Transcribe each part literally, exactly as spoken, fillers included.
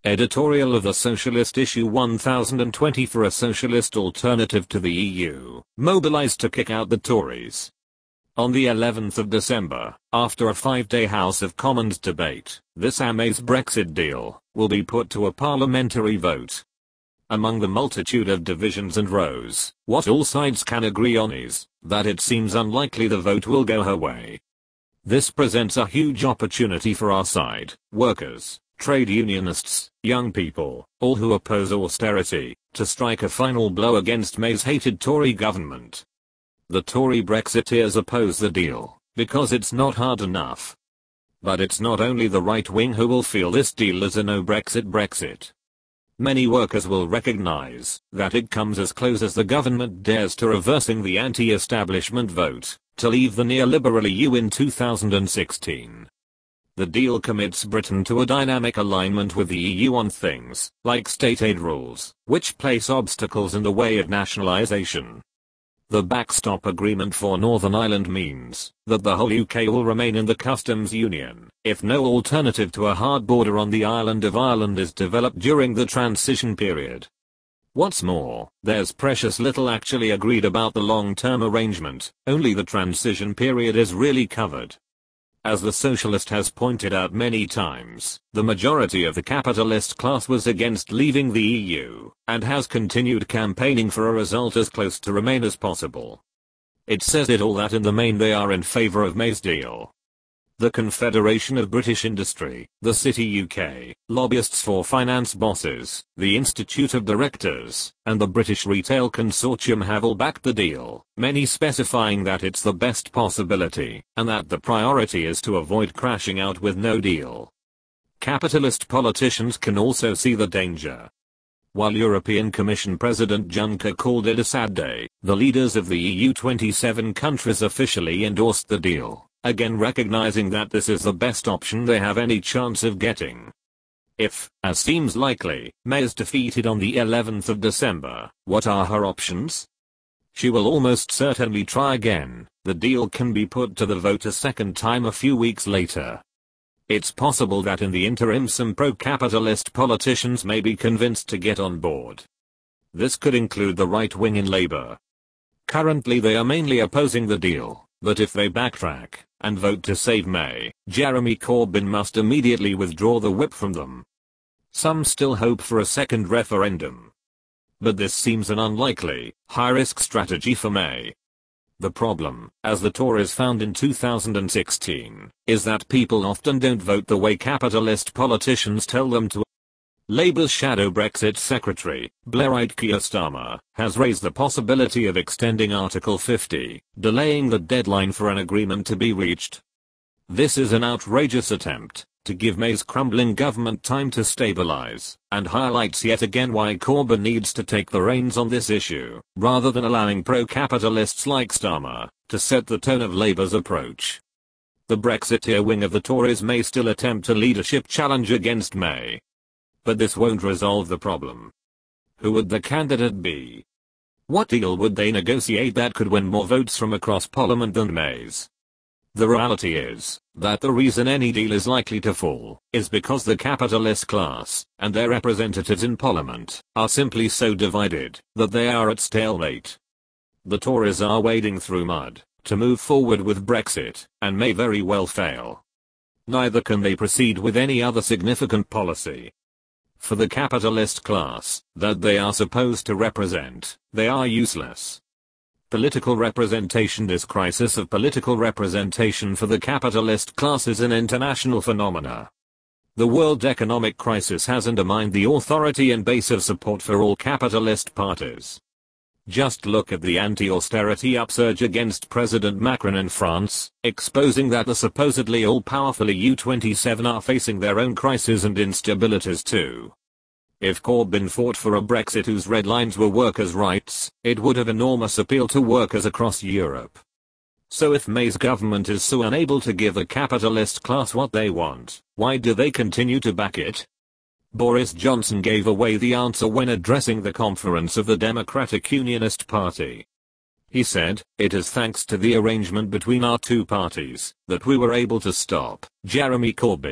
Editorial of the Socialist issue one thousand twenty for a socialist alternative to the E U, mobilized to kick out the Tories. On the eleventh of December, after a five-day House of Commons debate, this May's Brexit deal will be put to a parliamentary vote. Among the multitude of divisions and rows, what all sides can agree on is that it seems unlikely the vote will go her way. This presents a huge opportunity for our side, workers, trade unionists, young people, all who oppose austerity, to strike a final blow against May's hated Tory government. The Tory Brexiteers oppose the deal because it's not hard enough. But it's not only the right wing who will feel this deal as a no-Brexit Brexit. Many workers will recognize that it comes as close as the government dares to reversing the anti-establishment vote to leave the neoliberal E U in two thousand sixteen. The deal commits Britain to a dynamic alignment with the E U on things like state aid rules, which place obstacles in the way of nationalisation. The backstop agreement for Northern Ireland means that the whole U K will remain in the customs union if no alternative to a hard border on the island of Ireland is developed during the transition period. What's more, there's precious little actually agreed about the long-term arrangement, only the transition period is really covered. As the socialist has pointed out many times, the majority of the capitalist class was against leaving the E U, and has continued campaigning for a result as close to Remain as possible. It says it all that in the main they are in favour of May's deal. The Confederation of British Industry, the City U K, lobbyists for finance bosses, the Institute of Directors, and the British Retail Consortium have all backed the deal, many specifying that it's the best possibility, and that the priority is to avoid crashing out with no deal. Capitalist politicians can also see the danger. While European Commission President Juncker called it a sad day, the leaders of the E U twenty-seven countries officially endorsed the deal, again recognizing that this is the best option they have any chance of getting. If, as seems likely, May is defeated on the eleventh of December, what are her options? She will almost certainly try again. The deal can be put to the vote a second time a few weeks later. It's possible that in the interim some pro-capitalist politicians may be convinced to get on board. This could include the right wing in Labour. Currently they are mainly opposing the deal, but if they backtrack and vote to save May, Jeremy Corbyn must immediately withdraw the whip from them. Some still hope for a second referendum. But this seems an unlikely, high-risk strategy for May. The problem, as the Tories found in two thousand sixteen, is that people often don't vote the way capitalist politicians tell them to. Labour's shadow Brexit secretary, Blairite Keir Starmer, has raised the possibility of extending Article fifty, delaying the deadline for an agreement to be reached. This is an outrageous attempt to give May's crumbling government time to stabilise, and highlights yet again why Corbyn needs to take the reins on this issue, rather than allowing pro-capitalists like Starmer to set the tone of Labour's approach. The Brexiteer wing of the Tories may still attempt a leadership challenge against May. But this won't resolve the problem. Who would the candidate be? What deal would they negotiate that could win more votes from across Parliament than May's? The reality is that the reason any deal is likely to fall is because the capitalist class and their representatives in Parliament are simply so divided that they are at stalemate. The Tories are wading through mud to move forward with Brexit and may very well fail. Neither can they proceed with any other significant policy. For the capitalist class that they are supposed to represent, they are useless. Political representation. This crisis of political representation for the capitalist class is an international phenomena. The world economic crisis has undermined the authority and base of support for all capitalist parties. Just look at the anti-austerity upsurge against President Macron in France, exposing that the supposedly all-powerful E U twenty-seven are facing their own crises and instabilities too. If Corbyn fought for a Brexit whose red lines were workers' rights, it would have enormous appeal to workers across Europe. So if May's government is so unable to give the capitalist class what they want, why do they continue to back it? Boris Johnson gave away the answer when addressing the conference of the Democratic Unionist Party. He said, "It is thanks to the arrangement between our two parties that we were able to stop Jeremy Corbyn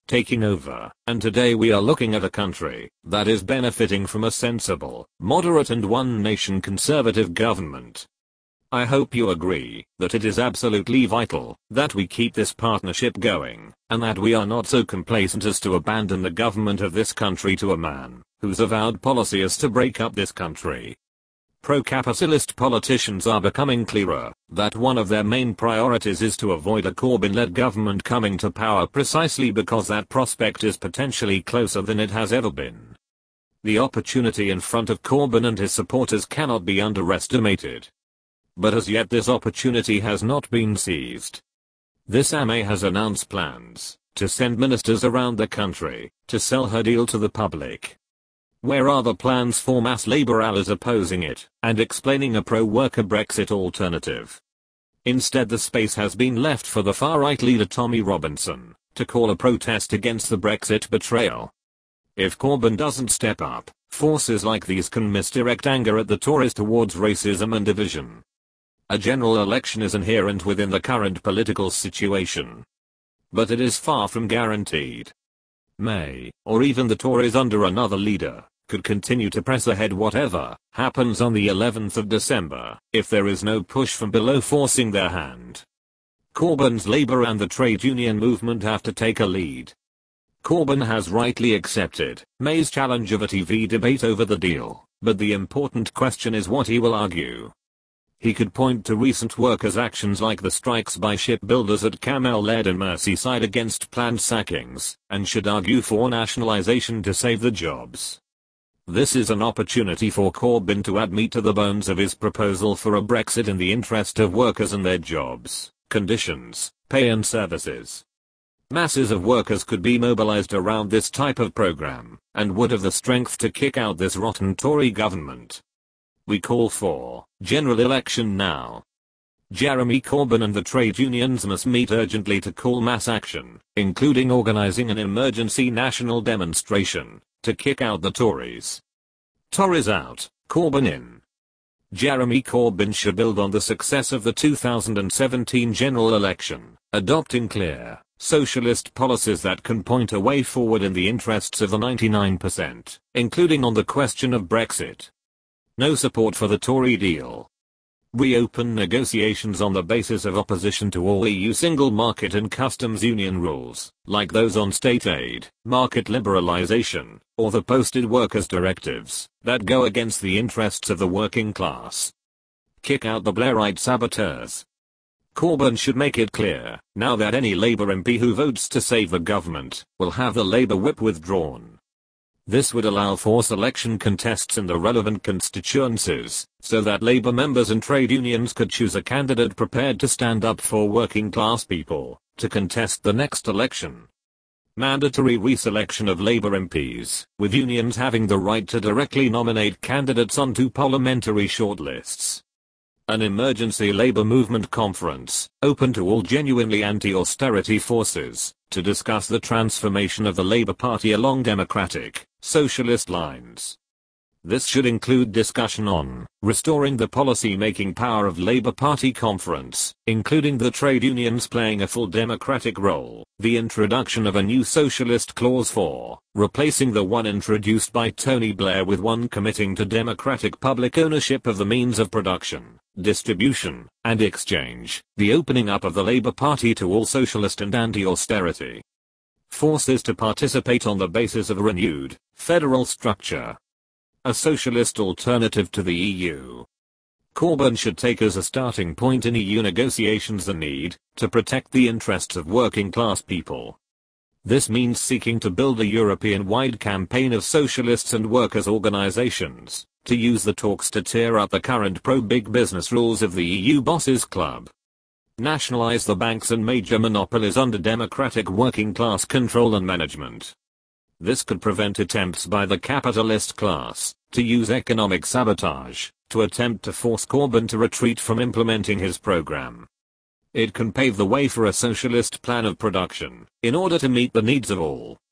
taking over, and today we are looking at a country that is benefiting from a sensible, moderate and one-nation conservative government. I hope you agree that it is absolutely vital that we keep this partnership going, and that we are not so complacent as to abandon the government of this country to a man whose avowed policy is to break up this country. Pro-capitalist politicians are becoming clearer that one of their main priorities is to avoid a Corbyn-led government coming to power precisely because that prospect is potentially closer than it has ever been. The opportunity in front of Corbyn and his supporters cannot be underestimated. But as yet this opportunity has not been seized. This A M A has announced plans to send ministers around the country to sell her deal to the public. Where are the plans for mass Labour allies opposing it and explaining a pro-worker Brexit alternative? Instead, the space has been left for the far-right leader Tommy Robinson to call a protest against the Brexit betrayal. If Corbyn doesn't step up, forces like these can misdirect anger at the Tories towards racism and division. A general election is inherent within the current political situation. But it is far from guaranteed. May, or even the Tories under another leader, could continue to press ahead whatever happens on the eleventh of December, if there is no push from below forcing their hand. Corbyn's Labour and the trade union movement have to take a lead. Corbyn has rightly accepted May's challenge of a T V debate over the deal, but the important question is what he will argue. He could point to recent workers' actions like the strikes by shipbuilders at Camel Led and Merseyside against planned sackings, and should argue for nationalisation to save the jobs. This is an opportunity for Corbyn to add meat to the bones of his proposal for a Brexit in the interest of workers and their jobs, conditions, pay and services. Masses of workers could be mobilised around this type of programme, and would have the strength to kick out this rotten Tory government. We call for general election now. Jeremy Corbyn and the trade unions must meet urgently to call mass action, including organising an emergency national demonstration to kick out the Tories. Tories out, Corbyn in. Jeremy Corbyn should build on the success of the two thousand seventeen general election, adopting clear, socialist policies that can point a way forward in the interests of the ninety-nine percent, including on the question of Brexit. No support for the Tory deal. Reopen negotiations on the basis of opposition to all E U single market and customs union rules, like those on state aid, market liberalisation, or the posted workers' directives, that go against the interests of the working class. Kick out the Blairite saboteurs. Corbyn should make it clear, now that any Labour M P who votes to save the government, will have the Labour whip withdrawn. This would allow for selection contests in the relevant constituencies, so that Labour members and trade unions could choose a candidate prepared to stand up for working class people, to contest the next election. Mandatory reselection of Labour M Ps, with unions having the right to directly nominate candidates onto parliamentary shortlists. An emergency Labour movement conference, open to all genuinely anti-austerity forces, to discuss the transformation of the Labour Party along democratic, socialist lines. This should include discussion on restoring the policy-making power of Labour Party conference, including the trade unions playing a full democratic role, the introduction of a new socialist clause for replacing the one introduced by Tony Blair with one committing to democratic public ownership of the means of production, distribution, and exchange, the opening up of the Labour Party to all socialist and anti-austerity forces to participate on the basis of a renewed federal structure. A socialist alternative to the E U. Corbyn should take as a starting point in E U negotiations the need to protect the interests of working class people. This means seeking to build a European-wide campaign of socialists and workers' organizations to use the talks to tear up the current pro-big business rules of the E U bosses club. Nationalize the banks and major monopolies under democratic working class control and management. This could prevent attempts by the capitalist class to use economic sabotage to attempt to force Corbyn to retreat from implementing his program. It can pave the way for a socialist plan of production in order to meet the needs of all.